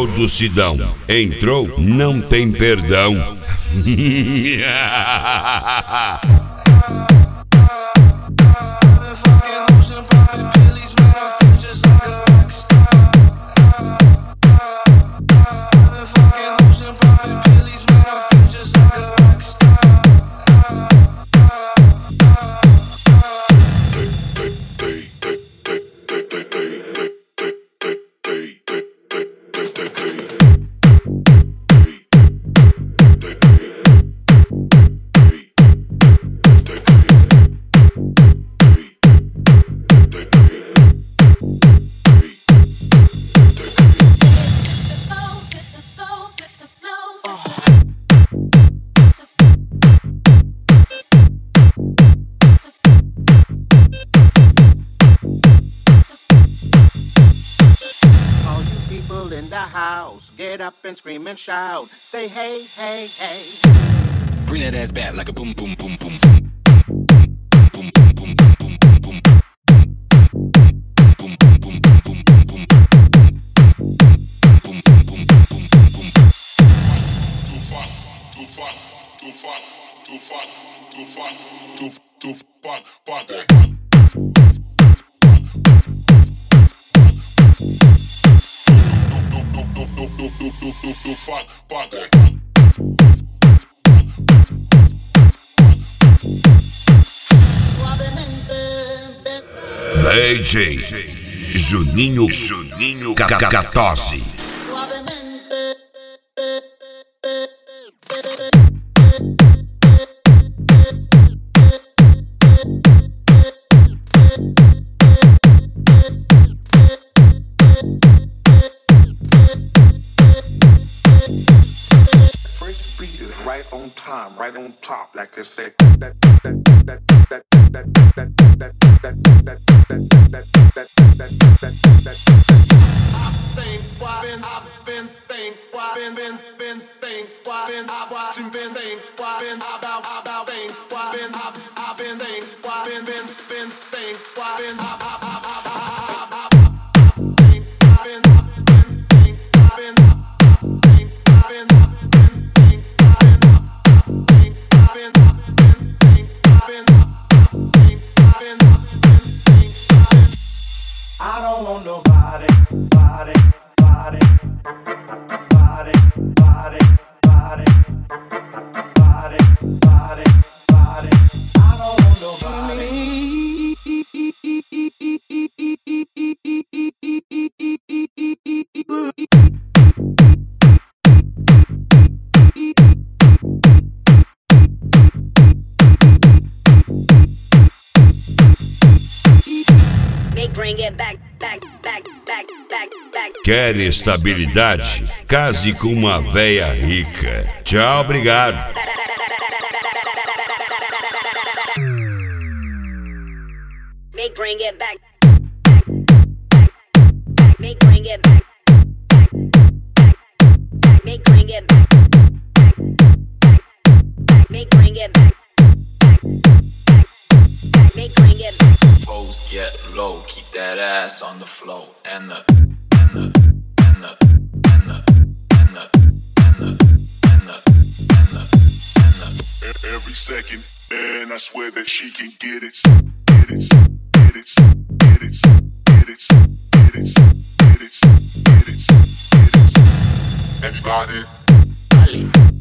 todos se dão. Entrou, não tem perdão. In the house, get up and scream and shout. Say hey, hey, hey. Bring that ass back like a boom, boom, boom, boom. DJ Juninho Cacatose. Right on time, right on top, like I said. I don't want nobody, body, body, body, body, body, body, body, body. I don't want nobody. Bring it back, back, back, back, back, back. Quer estabilidade? Case com uma véia rica. Tchau, obrigado. Make bring it back, back, back, make bring it back, back, back, make bring it back, back, make bring it back, back, make bring it back. Pose get low, keep that ass on the floor, and Every second, and I swear that she can get it, get it, get it, get it, get it, get it, get it, get it, get it. Everybody.